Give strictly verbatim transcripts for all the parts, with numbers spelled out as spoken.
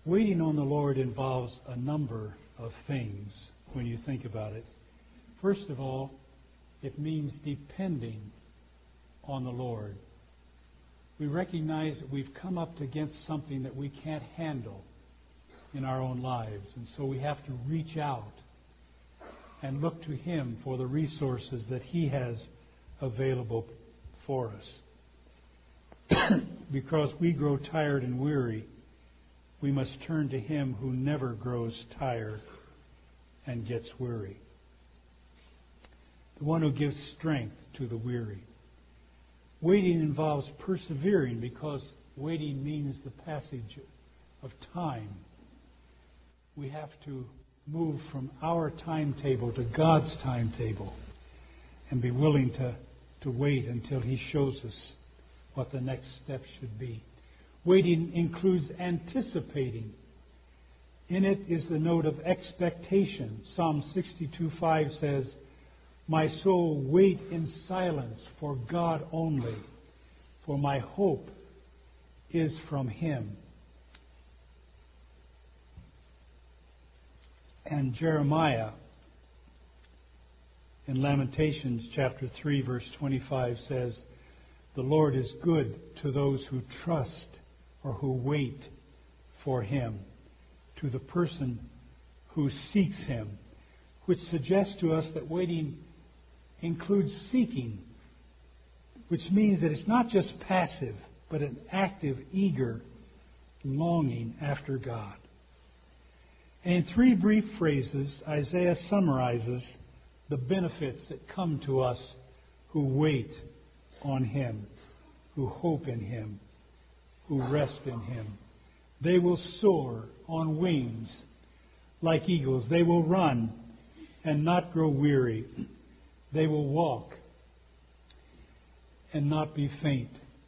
Waiting on the Lord involves a number of things when you think about it. First of all, it means depending on the Lord. We recognize that we've come up against something that we can't handle in our own lives, and so we have to reach out and look to Him for the resources that He has available for us. Because we grow tired and weary, we must turn to Him who never grows tired and gets weary. The one who gives strength to the weary. Waiting involves persevering because waiting means the passage of time. We have to move from our timetable to God's timetable and be willing to, to wait until He shows us what the next step should be. Waiting includes anticipating. In it is the note of expectation. Psalm sixty-two five says, "My soul, wait in silence for God only, for my hope is from Him." And Jeremiah, in Lamentations chapter three, verse twenty-five says, "The Lord is good to those who trust or who wait for Him, to the person who seeks Him," which suggests to us that waiting includes seeking, which means that it's not just passive, but an active, eager longing after God. And in three brief phrases, Isaiah summarizes the benefits that come to us who wait on Him, who hope in Him, who rest in Him. They will soar on wings like eagles. They will run and not grow weary. They will walk and not be faint.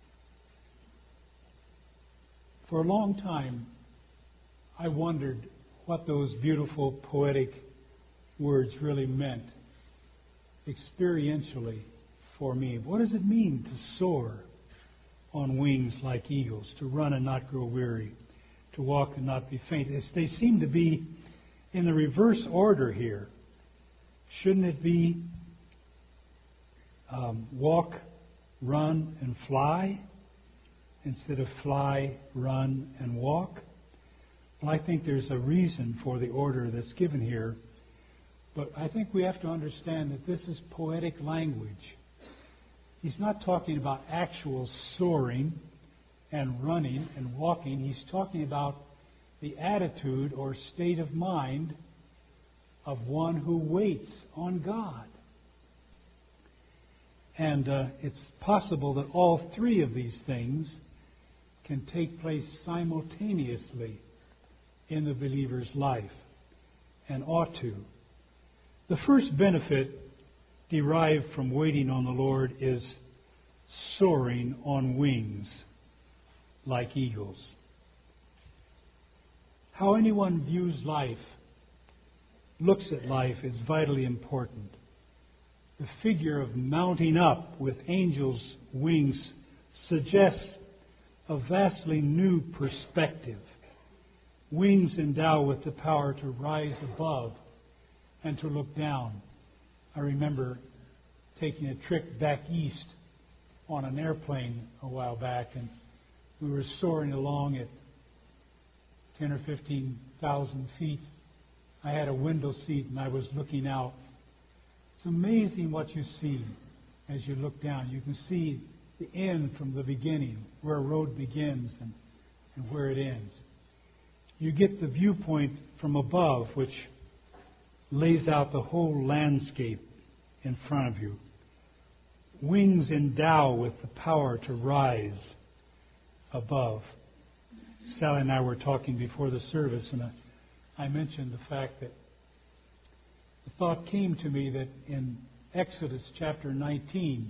For a long time, I wondered what those beautiful poetic words really meant experientially for me. What does it mean to soar on wings like eagles, to run and not grow weary, to walk and not be faint? They seem to be in the reverse order here. Shouldn't it be um, walk, run, and fly instead of fly, run, and walk? Well, I think there's a reason for the order that's given here, but I think we have to understand that this is poetic language. He's not talking about actual soaring and running and walking. He's talking about the attitude or state of mind of one who waits on God. And uh, it's possible that all three of these things can take place simultaneously in the believer's life, and ought to. The first benefit derived from waiting on the Lord is soaring on wings like eagles. How anyone views life, looks at life, is vitally important. The figure of mounting up with angels' wings suggests a vastly new perspective. Wings endow with the power to rise above and to look down. I remember taking a trip back east on an airplane a while back, and we were soaring along at ten or fifteen thousand feet. I had a window seat and I was looking out. It's amazing what you see as you look down. You can see the end from the beginning, where a road begins and, and where it ends. You get the viewpoint from above, which lays out the whole landscape in front of you. Wings endow with the power to rise above. Sally and I were talking before the service, and I, I mentioned the fact that the thought came to me that in Exodus chapter nineteen,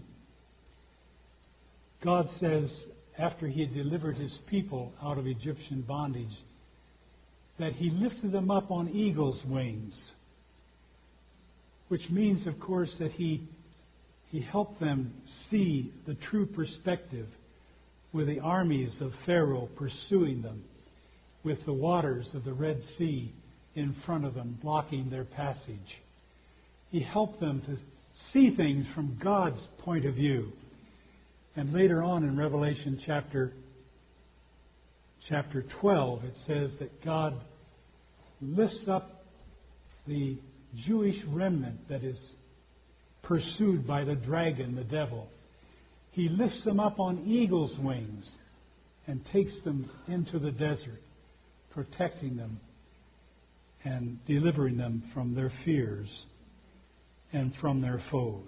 God says, after He had delivered His people out of Egyptian bondage, that He lifted them up on eagle's wings, which means, of course, that He He helped them see the true perspective with the armies of Pharaoh pursuing them. with the waters of the Red Sea in front of them, blocking their passage. He helped them to see things from God's point of view. And later on in Revelation chapter, chapter twelve, it says that God lifts up the Jewish remnant that is pursued by the dragon, the devil. He lifts them up on eagle's wings and takes them into the desert, protecting them and delivering them from their fears and from their foes.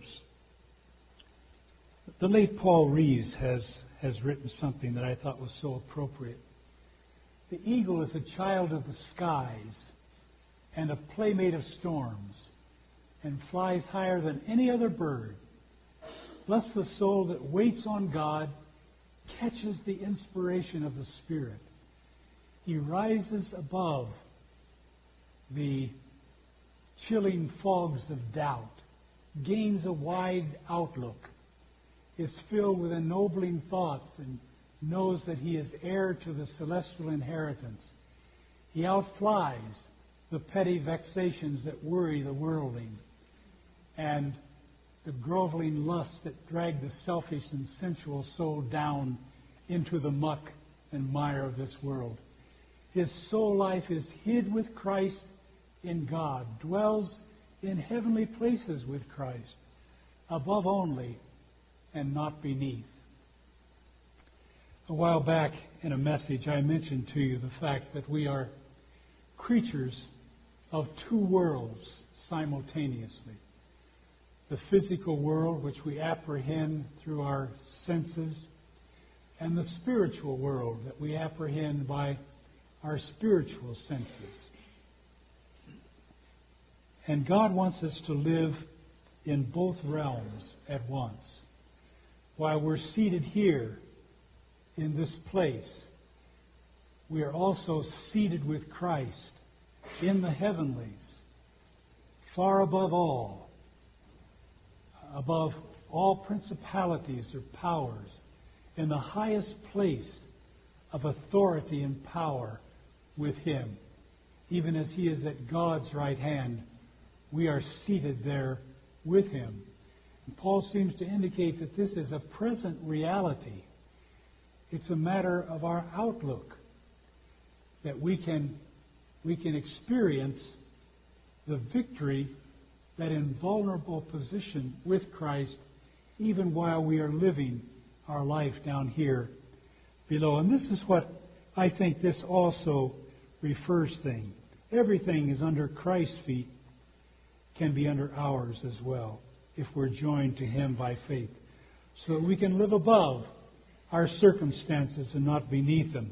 The late Paul Rees has, has written something that I thought was so appropriate. The eagle is a child of the skies and a playmate of storms, and flies higher than any other bird. Thus the soul that waits on God catches the inspiration of the Spirit. He rises above the chilling fogs of doubt, gains a wide outlook, is filled with ennobling thoughts, and knows that he is heir to the celestial inheritance. He outflies the petty vexations that worry the worldling, and the groveling lusts that drag the selfish and sensual soul down into the muck and mire of this world. His soul life is hid with Christ in God, dwells in heavenly places with Christ, above only and not beneath. A while back in a message I mentioned to you the fact that we are creatures of two worlds simultaneously. The physical world, which we apprehend through our senses, and the spiritual world that we apprehend by our spiritual senses. And God wants us to live in both realms at once. While we're seated here in this place, we are also seated with Christ in the heavenlies, far above all, above all principalities or powers, in the highest place of authority and power with Him. Even as He is at God's right hand, we are seated there with Him. And Paul seems to indicate that this is a present reality. It's a matter of our outlook, that we can, we can experience the victory, that invulnerable position with Christ, even while we are living our life down here below. And this is what I think this also refers thing. Everything is under Christ's feet, can be under ours as well, if we're joined to Him by faith, so that we can live above our circumstances and not beneath them.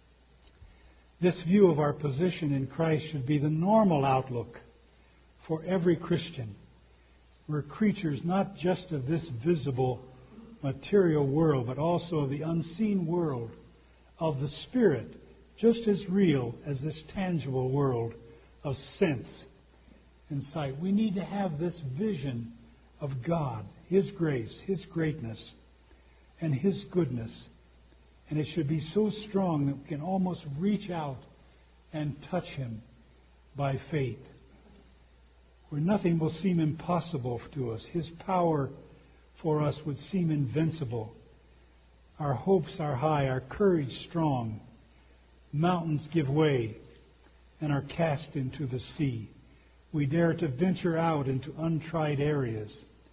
This view of our position in Christ should be the normal outlook for every Christian. We're creatures not just of this visible material world, but also of the unseen world of the Spirit, just as real as this tangible world of sense and sight. We need to have this vision of God, His grace, His greatness, and His goodness. And it should be so strong that we can almost reach out and touch Him by faith, where nothing will seem impossible to us. His power for us would seem invincible. Our hopes are high, our courage strong. Mountains give way and are cast into the sea. We dare to venture out into untried areas.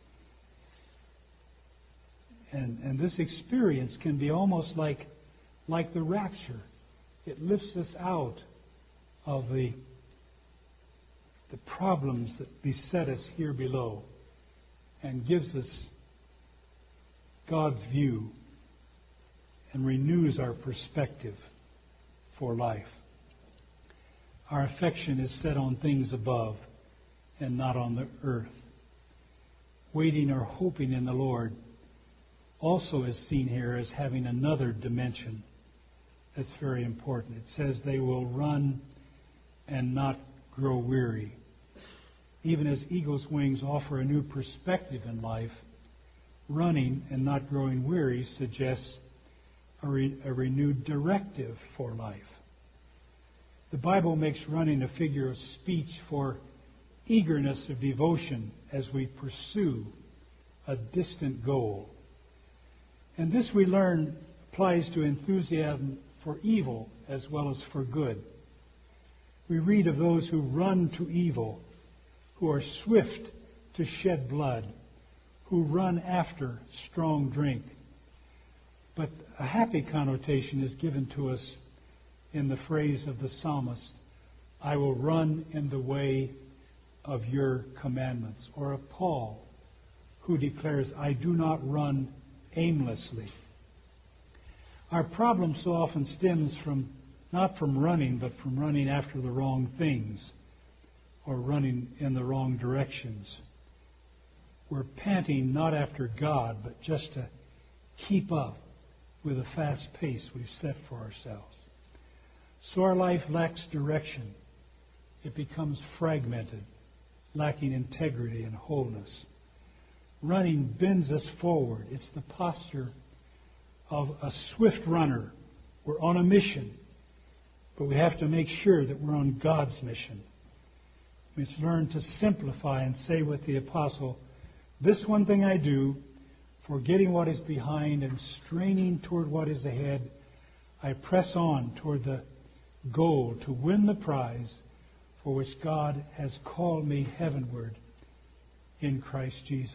And, and this experience can be almost like, like the rapture. It lifts us out of the the problems that beset us here below and gives us God's view and renews our perspective for life. Our affection is set on things above and not on the earth. Waiting or hoping in the Lord also is seen here as having another dimension that's very important. It says they will run and not grow weary. Even as eagle's wings offer a new perspective in life, running and not growing weary suggests a, re- a renewed directive for life. The Bible makes running a figure of speech for eagerness of devotion as we pursue a distant goal. And this, we learn, applies to enthusiasm for evil as well as for good. We read of those who run to evil, who are swift to shed blood, who run after strong drink. But a happy connotation is given to us in the phrase of the psalmist, I will run in the way of your commandments. Or of Paul, who declares, I do not run aimlessly. Our problem so often stems from not from running, but from running after the wrong things or running in the wrong directions. We're panting not after God, but just to keep up with the fast pace we've set for ourselves. So our life lacks direction. It becomes fragmented, lacking integrity and wholeness. Running bends us forward. It's the posture of a swift runner. We're on a mission, but we have to make sure that we're on God's mission. We must learn to simplify and say with the apostle, this one thing I do, forgetting what is behind and straining toward what is ahead, I press on toward the goal to win the prize for which God has called me heavenward in Christ Jesus.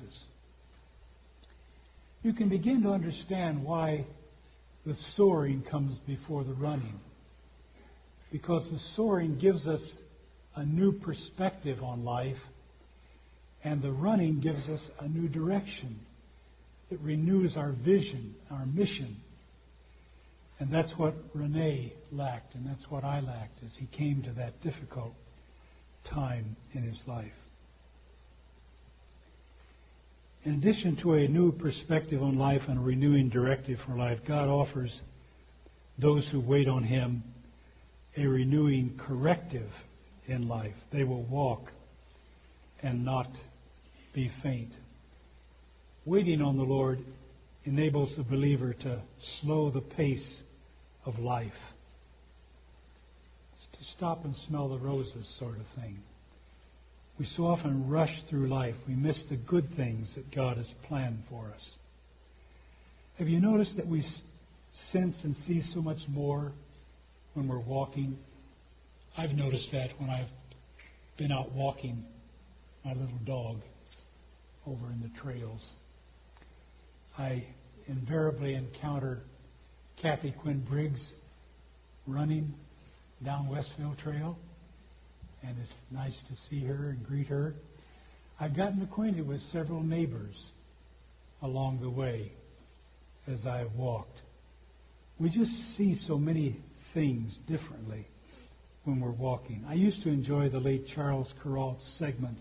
You can begin to understand why the soaring comes before the running. Because the soaring gives us a new perspective on life, and the running gives us a new direction. It renews our vision, our mission. And that's what Rene lacked, and that's what I lacked as he came to that difficult time in his life. In addition to a new perspective on life and a renewing directive for life, God offers those who wait on Him a renewing corrective in life. They will walk and not be faint. Waiting on the Lord enables the believer to slow the pace of life. It's to stop and smell the roses sort of thing. We so often rush through life. We miss the good things that God has planned for us. Have you noticed that we sense and see so much more when we're walking? I've noticed that when I've been out walking my little dog over in the trails. I invariably encounter Kathy Quinn Briggs running down Westville Trail, and it's nice to see her and greet her. I've gotten acquainted with several neighbors along the way as I've walked. We just see so many things differently when we're walking. I used to enjoy the late Charles Kuralt segments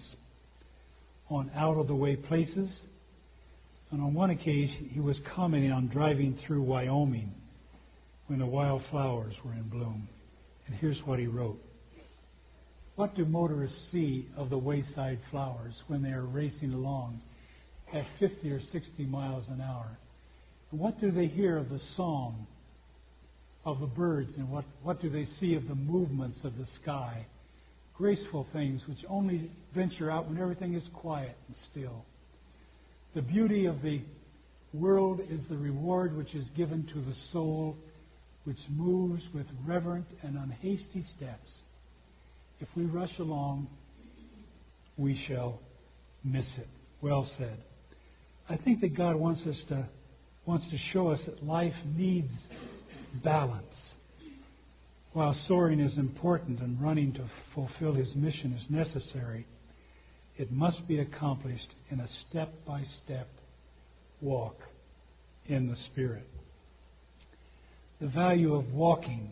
on out-of-the-way places. And on one occasion, he was commenting on driving through Wyoming when the wildflowers were in bloom. And here's what he wrote. What do motorists see of the wayside flowers when they are racing along at fifty or sixty miles an hour? And what do they hear of the song of the birds? And what, what do they see of the movements of the sky? Graceful things which only venture out when everything is quiet and still. The beauty of the world is the reward which is given to the soul, which moves with reverent and unhasty steps. If we rush along, we shall miss it. Well said. I think that God wants us to wants to show us that life needs balance. While soaring is important and running to fulfill His mission is necessary, it must be accomplished in a step-by-step walk in the Spirit. The value of walking.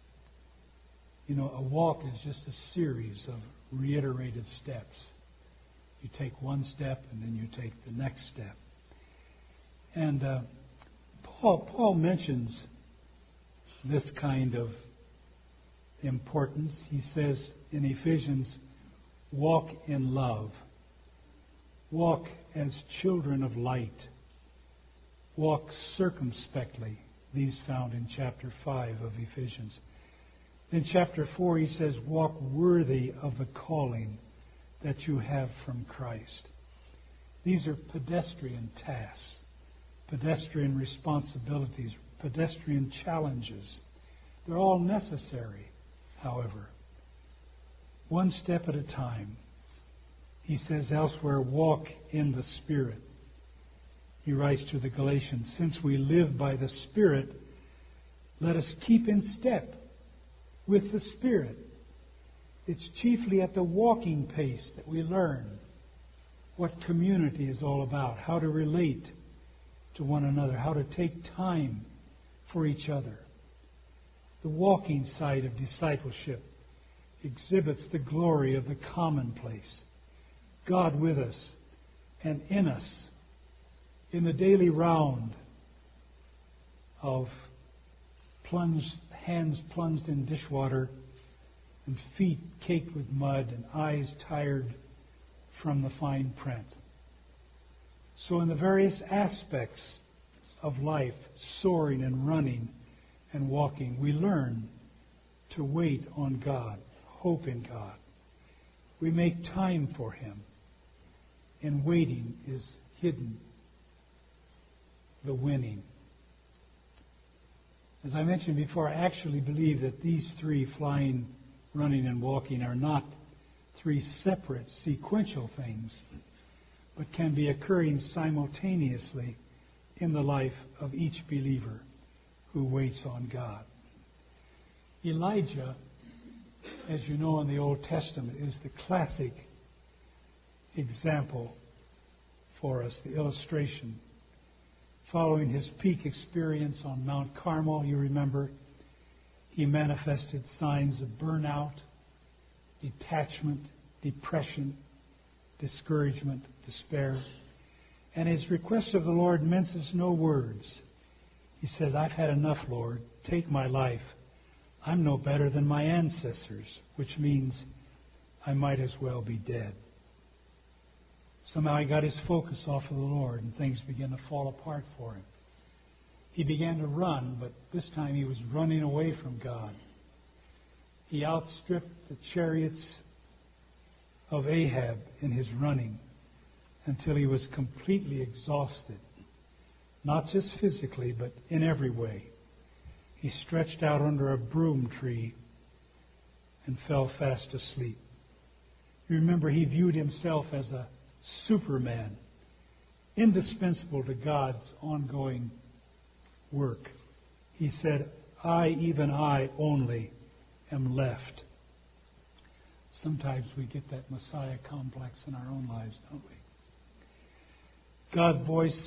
You know, a walk is just a series of reiterated steps. You take one step and then you take the next step. And uh, Paul, Paul mentions this kind of importance. He says in Ephesians, walk in love. Walk as children of light. Walk circumspectly. These found in chapter five of Ephesians. In chapter four, he says, walk worthy of the calling that you have from Christ. These are pedestrian tasks, pedestrian responsibilities, pedestrian challenges. They're all necessary, however. One step at a time. He says elsewhere, walk in the Spirit. He writes to the Galatians, since we live by the Spirit, let us keep in step with the Spirit. It's chiefly at the walking pace that we learn what community is all about, how to relate to one another, how to take time for each other. The walking side of discipleship exhibits the glory of the commonplace. God with us and in us in the daily round of plunged, hands plunged in dishwater and feet caked with mud and eyes tired from the fine print. So in the various aspects of life, soaring and running and walking, we learn to wait on God, hope in God. We make time for Him. In waiting is hidden the winning. As I mentioned before, I actually believe that these three, flying, running, and walking, are not three separate sequential things, but can be occurring simultaneously in the life of each believer who waits on God. Elijah, as you know in the Old Testament, is the classic example for us, the illustration. Following his peak experience on Mount Carmel, you remember, he manifested signs of burnout, detachment, depression, discouragement, despair. And his request of the Lord minces no words. He says, I've had enough, Lord. Take my life. I'm no better than my ancestors, which means I might as well be dead. Somehow he got his focus off of the Lord and things began to fall apart for him. He began to run, but this time he was running away from God. He outstripped the chariots of Ahab in his running until he was completely exhausted, not just physically, but in every way. He stretched out under a broom tree and fell fast asleep. You remember, he viewed himself as a Superman, indispensable to God's ongoing work. He said, I, even I only, am left. Sometimes we get that Messiah complex in our own lives, don't we? God's voice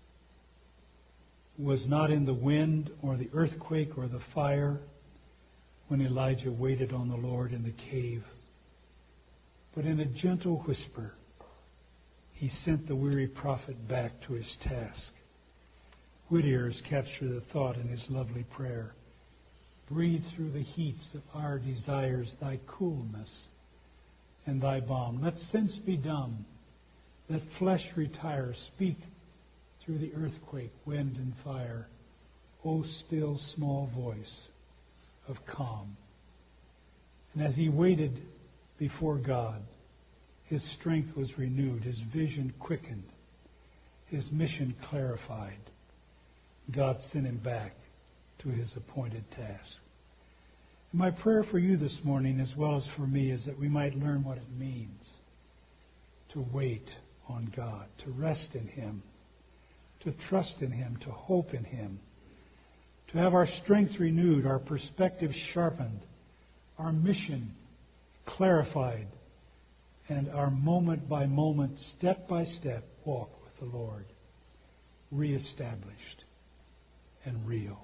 was not in the wind or the earthquake or the fire when Elijah waited on the Lord in the cave, but in a gentle whisper, he sent the weary prophet back to his task. Whittier has captured the thought in his lovely prayer. Breathe through the heats of our desires thy coolness and thy balm. Let sense be dumb. Let flesh retire. Speak through the earthquake, wind, and fire. O still small voice of calm. And as he waited before God, his strength was renewed, his vision quickened, his mission clarified. God sent him back to his appointed task. And my prayer for you this morning, as well as for me, is that we might learn what it means to wait on God, to rest in Him, to trust in Him, to hope in Him, to have our strength renewed, our perspective sharpened, our mission clarified, and our moment by moment, step by step walk with the Lord reestablished and real.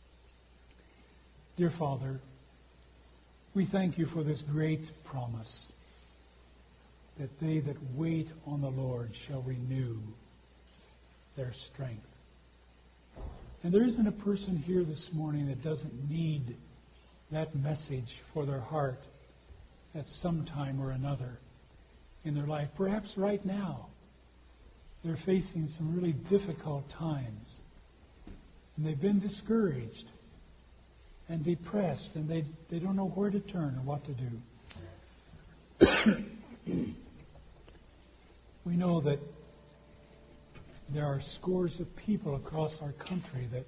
Dear Father, we thank you for this great promise that they that wait on the Lord shall renew their strength. And there isn't a person here this morning that doesn't need that message for their heart at some time or another in their life. Perhaps right now they're facing some really difficult times and they've been discouraged and depressed, and they, they don't know where to turn or what to do. We know that there are scores of people across our country that,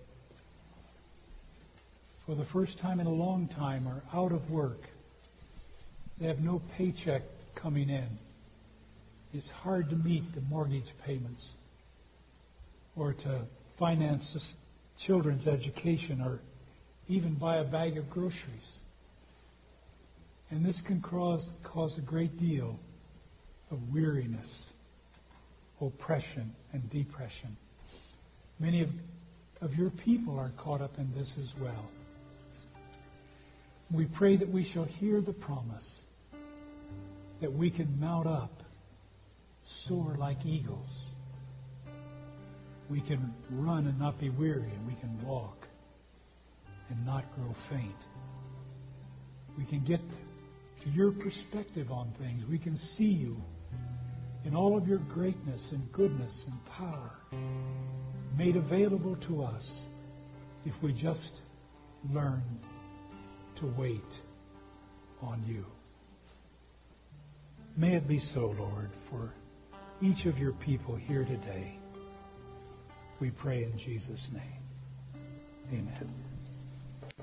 for the first time in a long time, are out of work. They have no paycheck coming in. It's hard to meet the mortgage payments or to finance the children's education or even buy a bag of groceries. And this can cause, cause a great deal of weariness, oppression, and depression. Many of, of your people are caught up in this as well. We pray that we shall hear the promise that we can mount up, soar like eagles. We can run and not be weary, and we can walk and not grow faint. We can get to your perspective on things. We can see you in all of your greatness and goodness and power made available to us if we just learn to wait on you. May it be so, Lord, for each of your people here today. We pray in Jesus' name. Amen.